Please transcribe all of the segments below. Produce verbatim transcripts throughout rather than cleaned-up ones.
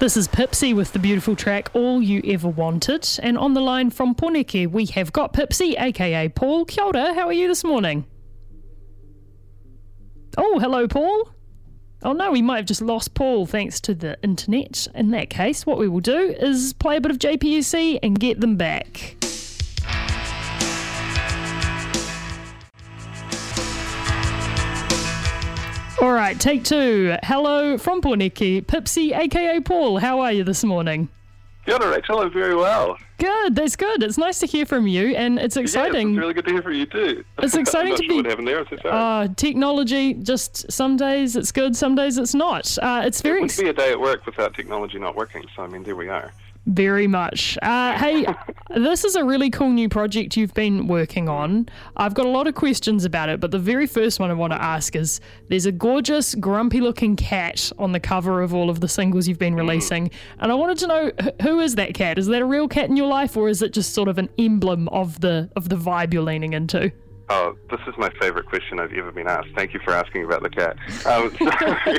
This is Pipsy with the beautiful track All You Ever Wanted. And on the line from Poneke, we have got Pipsy, aka Paul. Kia ora, how are you this morning? Oh, hello, Paul. Oh no, we might have just lost Paul thanks to the internet. In that case, what we will do is play a bit of J P S C and get them back. All right, take two. Hello from Poneke, Pipsy, aka Paul. How are you this morning? Kia ora, Rachel. I'm very well. Good, that's good. It's nice to hear from you, and it's exciting. Yeah, it's really good to hear from you too. It's exciting I'm not to sure be. What happened there? I'm so sorry. Uh, technology, just some days it's good, some days it's not. Uh, it's very. It would be a day at work without technology not working. So I mean, there we are. Very much. Uh, hey, this is a really cool new project you've been working on. I've got a lot of questions about it, but the very first one I want to ask is, there's a gorgeous, grumpy-looking cat on the cover of all of the singles you've been releasing, mm. and I wanted to know, who is that cat? Is that a real cat in your life, or is it just sort of an emblem of the of the vibe you're leaning into? Oh, this is my favorite question I've ever been asked. Thank you for asking about the cat. Um, so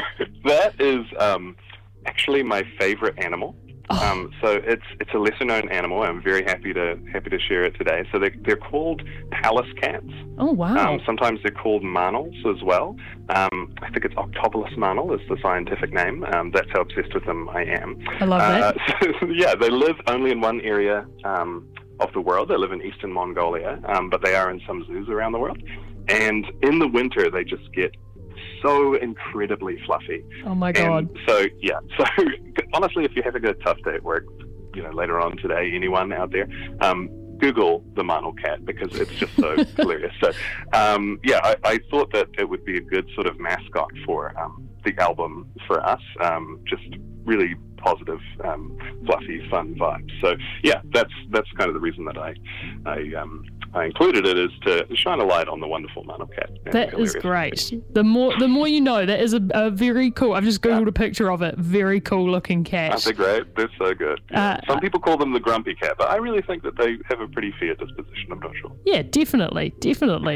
that is um, actually my favorite animal. Um, so it's it's a lesser known animal. I'm very happy to happy to share it today. So they're, they're called Pallas cats. Oh wow! Um, sometimes they're called marnels as well. Um, I think it's Octobulus marnel is the scientific name. Um, that's how obsessed with them I am. I love uh, that. So, yeah, they live only in one area um, of the world. They live in eastern Mongolia, um, but they are in some zoos around the world. And in the winter, they just get so incredibly fluffy. Oh my god. And so yeah, so honestly, if you're having a tough day at work, you know, later on today, anyone out there, um, Google the marnel cat because it's just so hilarious. So um, yeah, I, I thought that it would be a good sort of mascot for um, the album for us. Um, just really positive, um, fluffy, fun vibes. So yeah, that's that's kind of the reason that I I um, I included it, is to shine a light on the wonderful marnel cat. That is great. The more the more you know. That is a, a very cool. I've just googled yeah. a picture of it. Very cool looking cat. Aren't they great? They're so good. Yeah. Uh, Some people call them the grumpy cat, but I really think that they have a pretty fair disposition. I'm not sure. Yeah, definitely, definitely.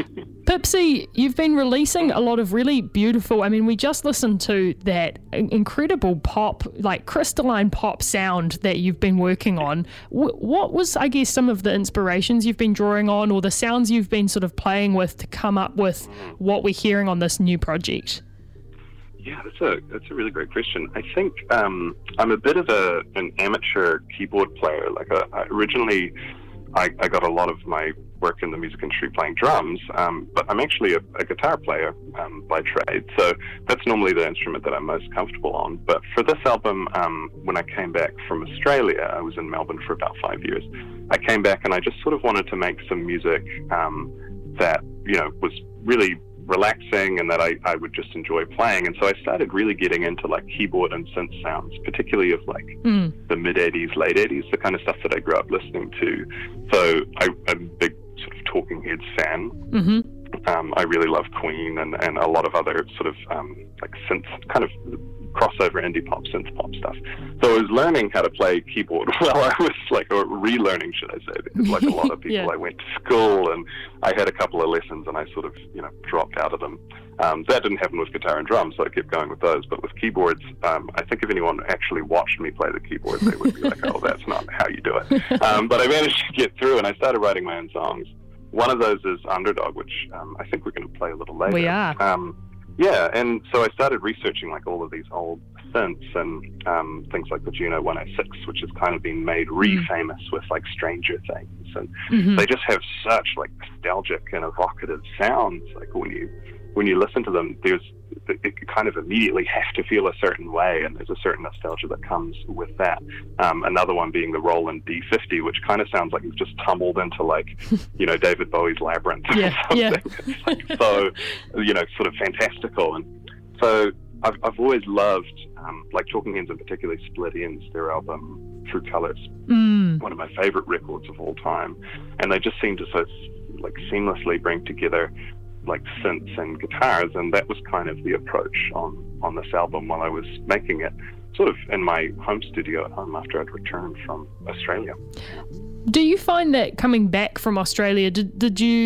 Pipsy, you've been releasing a lot of really beautiful. I mean, we just listened to that incredible pop, like crystalline pop sound that you've been working on. W- what was, I guess, some of the inspirations you've been drawing on, or the sounds you've been sort of playing with to come up with what we're hearing on this new project? Yeah, that's a that's a really great question. I think um, I'm a bit of a an amateur keyboard player. Like a, I originally, I, I got a lot of my work in the music industry playing drums, um, but I'm actually a, a guitar player um, by trade. So that's normally the instrument that I'm most comfortable on. But for this album, um, when I came back from Australia, I was in Melbourne for about five years. I came back and I just sort of wanted to make some music um, that, you know, was really relaxing and that I, I would just enjoy playing. And so I started really getting into like keyboard and synth sounds, particularly of like mm. the mid eighties, late eighties, the kind of stuff that I grew up listening to. So I, I'm a big sort of Talking Heads fan. Mm-hmm. Um, I really love Queen and, and a lot of other sort of um, like synth kind of crossover indie pop, synth pop stuff. So I was learning how to play keyboard while I was like, or relearning, should I say, because like a lot of people, yeah. I went to school and I had a couple of lessons and I sort of, you know, dropped out of them. Um, that didn't happen with guitar and drums, so I kept going with those. But with keyboards, um, I think if anyone actually watched me play the keyboard, they would be like, oh, that's not how you do it. Um, but I managed to get through and I started writing my own songs. One of those is Underdog, which um, I think we're going to play a little later. We are. Um, yeah, and so I started researching like all of these old synths and um, things like the Juno one oh six, which has kind of been made re-famous mm. with like Stranger Things, and mm-hmm. they just have such like nostalgic and evocative sounds. Like when you when you listen to them, there's it kind of immediately have to feel a certain way, and there's a certain nostalgia that comes with that. Um, another one being the Roland D fifty, which kind of sounds like you've just tumbled into like, you know, David Bowie's Labyrinth or yeah, something. Yeah. It's like so, you know, sort of fantastical. And so I've, I've always loved, um, like Talking Heads in particular, Split Enz, their album True Colors, mm. one of my favorite records of all time. And they just seem to so like seamlessly bring together like synths and guitars, and that was kind of the approach on, on this album while I was making it, sort of in my home studio at home after I'd returned from Australia. Do you find that coming back from Australia, did, did you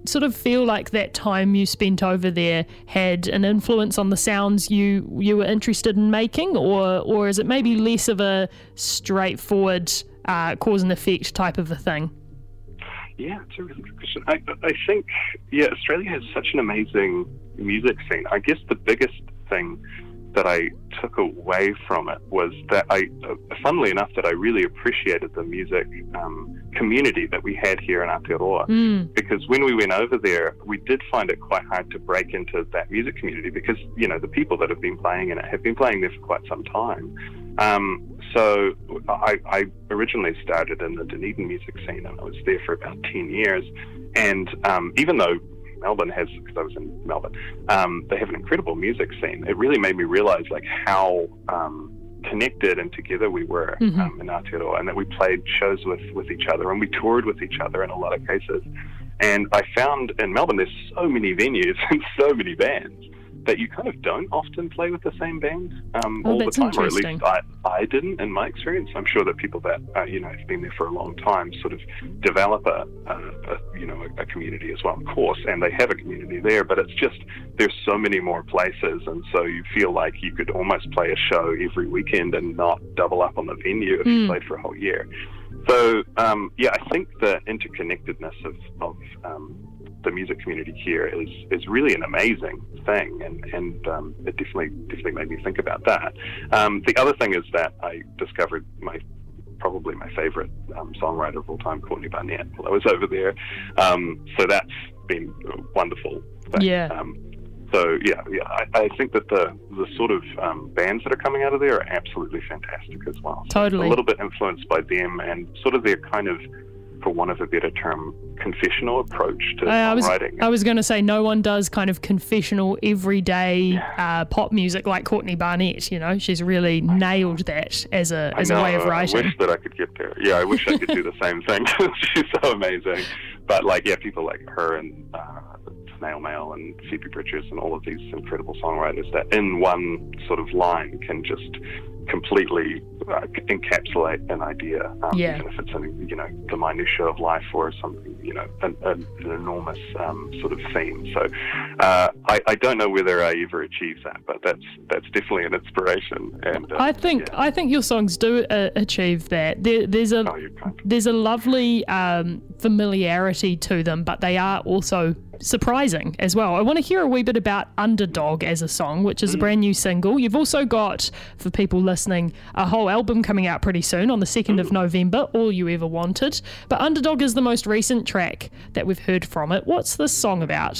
sort of feel like that time you spent over there had an influence on the sounds you you were interested in making, or or is it maybe less of a straightforward uh, cause and effect type of a thing? Yeah, it's a really good question. I, I think, yeah, Australia has such an amazing music scene. I guess the biggest thing that I took away from it was that I, uh, funnily enough, that I really appreciated the music um, community that we had here in Aotearoa. Mm. Because when we went over there, we did find it quite hard to break into that music community because, you know, the people that have been playing in it have been playing there for quite some time. Um, so I, I originally started in the Dunedin music scene, and I was there for about ten years. And um, even though Melbourne has, because I was in Melbourne, um, they have an incredible music scene. It really made me realize like how um, connected and together we were mm-hmm. um, in Aotearoa, and that we played shows with, with each other, and we toured with each other in a lot of cases. And I found in Melbourne there's so many venues and so many bands that you kind of don't often play with the same band um, oh, all the time, or at least I, I didn't in my experience. I'm sure that people that uh, you know have been there for a long time sort of develop a, a, a you know a, a community as well, of course, and they have a community there. But it's just there's so many more places, and so you feel like you could almost play a show every weekend and not double up on the venue if mm. you played for a whole year. So um, yeah, I think the interconnectedness of, of um, the music community here is is really an amazing thing, and and um, it definitely definitely made me think about that. Um, the other thing is that I discovered my probably my favorite um, songwriter of all time, Courtney Barnett, while I was over there. Um, so that's been a wonderful thing. Yeah. Um, so yeah, yeah, I, I think that the the sort of um, bands that are coming out of there are absolutely fantastic as well. So totally. A little bit influenced by them and sort of their kind of, for want of a better term, confessional approach to I was, songwriting. I was going to say no one does kind of confessional everyday yeah. uh, pop music like Courtney Barnett. You know, she's really nailed that as a as know, a way of writing. I wish that I could get there. Yeah, I wish I could do the same thing. She's so amazing. But like, yeah, people like her and uh, Snail Mail and Phoebe Bridgers and all of these incredible songwriters that in one sort of line can just completely uh, encapsulate an idea, um, yeah. even if it's in, you know, the minutiae of life or something, you know, an, an, an enormous um, sort of theme. So uh, I, I don't know whether I ever achieve that, but that's that's definitely an inspiration. And uh, I think yeah. I think your songs do uh, achieve that. There, there's a oh, there's a lovely um, familiarity to them, but they are also surprising as well. I want to hear a wee bit about Underdog as a song, which is mm. a brand new single. You've also got, for people listening, a whole album coming out pretty soon on the second of November, All You Ever Wanted. But Underdog is the most recent track that we've heard from it. What's this song about?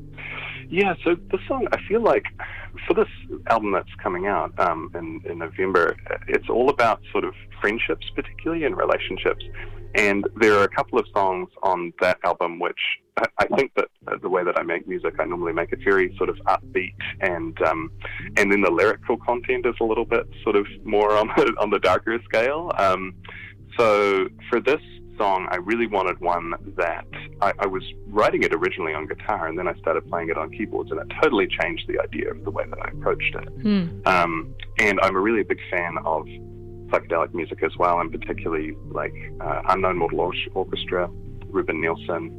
Yeah, so the song, I feel like for this album that's coming out um, in, in November, it's all about sort of friendships, particularly, and relationships. And there are a couple of songs on that album which I think that the way that I make music, I normally make it very sort of upbeat, and um, and then the lyrical content is a little bit sort of more on the, on the darker scale. Um, so for this song, I really wanted one that I, I was writing it originally on guitar, and then I started playing it on keyboards, and it totally changed the idea of the way that I approached it. Mm. Um, and I'm a really big fan of psychedelic music as well, and particularly like uh, Unknown Mortal Orchestra, Ruben Nielsen,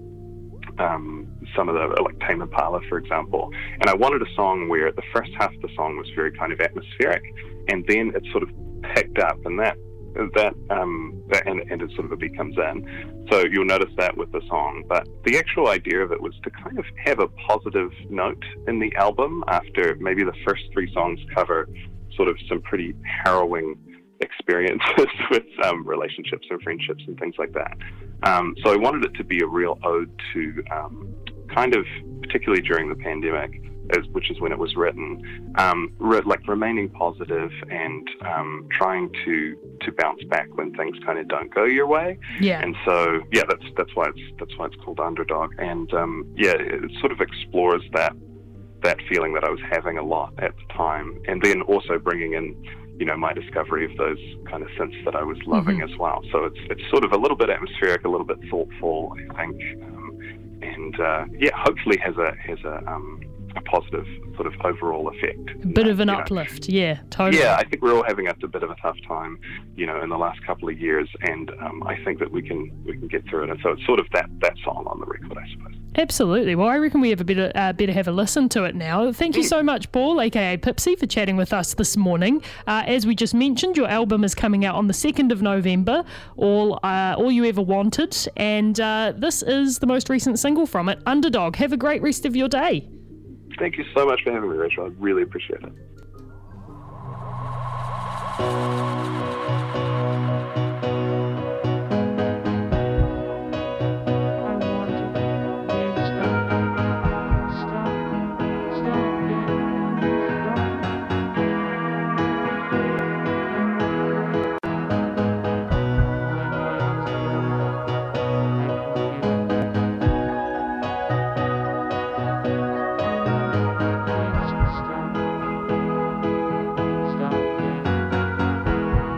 um, some of the, like Tame Impala, for example. And I wanted a song where the first half of the song was very kind of atmospheric, and then it sort of picked up, and that that um that, and, and it sort of a beat comes in. So you'll notice that with the song. But the actual idea of it was to kind of have a positive note in the album after maybe the first three songs cover sort of some pretty harrowing experiences with um, relationships and friendships and things like that. Um, so I wanted it to be a real ode to um, kind of, particularly during the pandemic, as, which is when it was written, um, re- like remaining positive and um, trying to to bounce back when things kind of don't go your way. Yeah. And so yeah, that's that's why it's that's why it's called Underdog. And um, yeah, it sort of explores that that feeling that I was having a lot at the time, and then also bringing in, you know, my discovery of those kind of synths that I was loving mm-hmm. as well. So it's it's sort of a little bit atmospheric, a little bit thoughtful, I think, um, and uh, yeah, hopefully has a has a um, a positive sort of overall effect. A bit of an you know. uplift, yeah, totally. Yeah, I think we're all having a, a bit of a tough time, you know, in the last couple of years, and um, I think that we can we can get through it. And so it's sort of that, that song on the record, I suppose. Absolutely. Well, I reckon we have a better uh, better have a listen to it now. Thank you so much, Paul, aka Pipsy, for chatting with us this morning. Uh, as we just mentioned, your album is coming out on the second of November, All uh, All You Ever Wanted, and uh, this is the most recent single from it, Underdog. Have a great rest of your day. Thank you so much for having me, Rachel. I really appreciate it.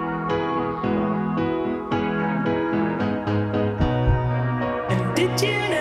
Did you know